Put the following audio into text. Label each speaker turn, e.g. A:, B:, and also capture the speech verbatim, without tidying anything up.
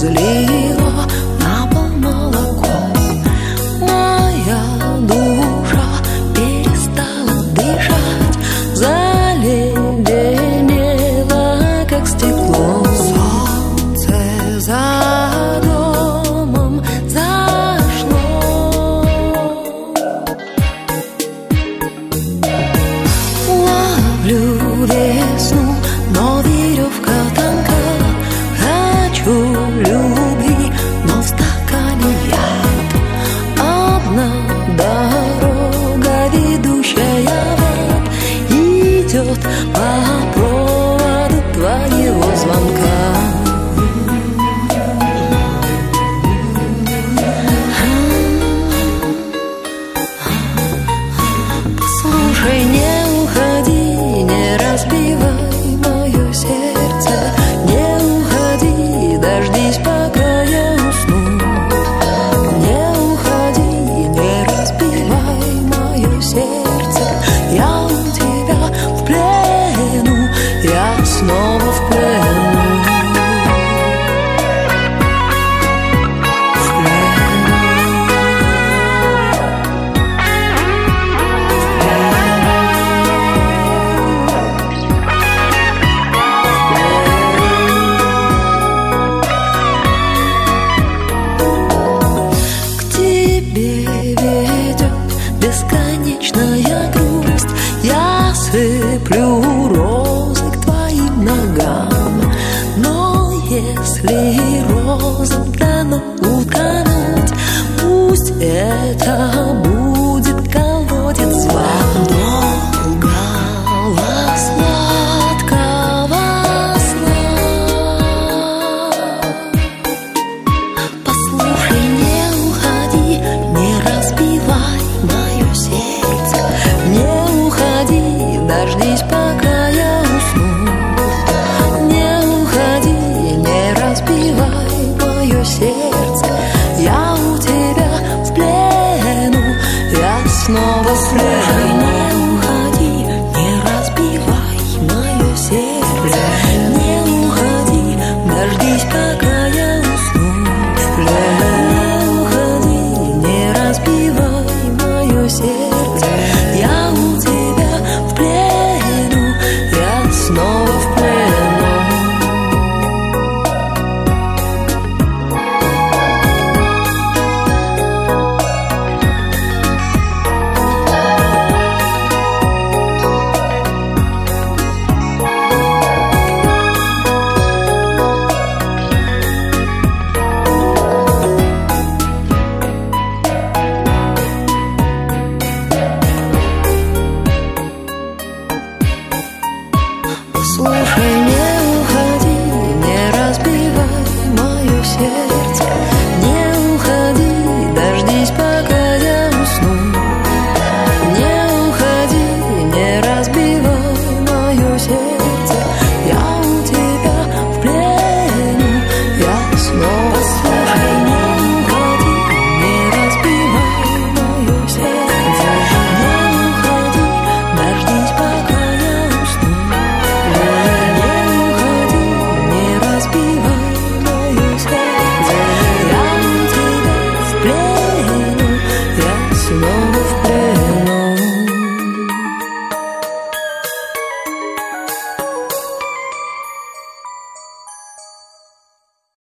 A: разлила на пол молоко. Моя душа перестала дышать, заледенела, как стекло. Солнце за домом зашло. Ловлю весну, но веревка тонка. Хочу любви, но в стакане яд. Одна дорога, ведущая в ад, идет по проводу твоего звонка. Послушай, не уходи, не разбивай мое сердце. Не уходи, дождись, пока я усну. Не уходи, не разбивай мое сердце. Я у тебя в плену, я снова в плену. В плену. К тебе ведет бесконечная грусть. Я сыплю розы к твоим ногам, но если розам дано утонуть, пусть это будет колодец зла. Долгого сладкого сна. Послушай, не уходи, не разбивай мое сердце. Не уходи, дождись, пока я усну. Не уходи, не разбивай мое сердце. Я у тебя в плену, я снова в плену. Не уходи, не разбивай мое сердце. Не уходи, дождись, пока я усну. В плену. Не уходи, не разбивай мое сердце. Я у тебя в плену, я снова в плену. Послушай,